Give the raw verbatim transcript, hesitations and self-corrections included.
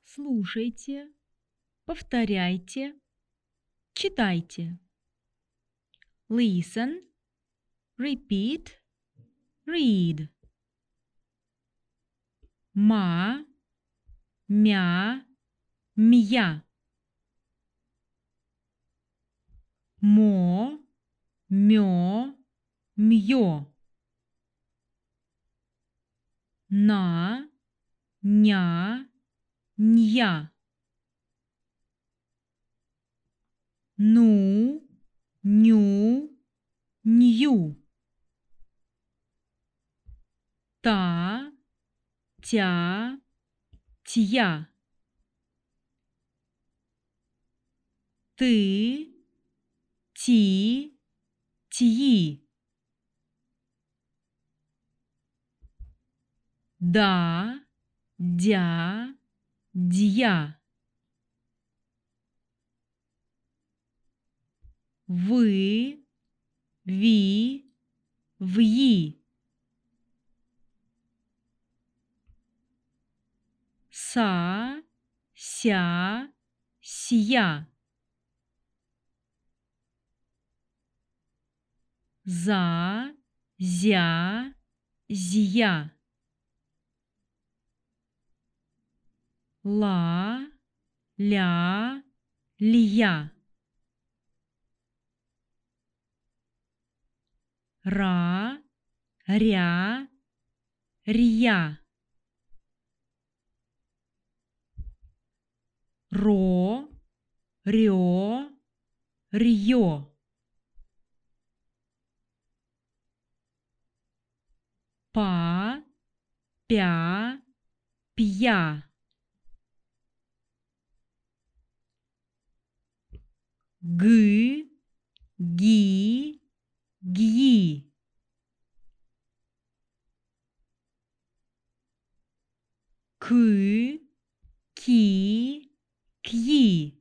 слушайте, повторяйте, читайте. Listen, repeat, read. Ма, мя, мя. Мо, мё, мьё. На, ня, нья. Ну, ню, нью. Та, тя, тья. Ты, ти, тьи. Да, дя, дья. Вы, ви, вьи. Са, ся, сия. За, зя, зия. Ла, ля, лия. Ра, ря, рия. Ро, рё, рьё. Па, пя, пья. Гы, ги, гьи. Кы, ки, кьи.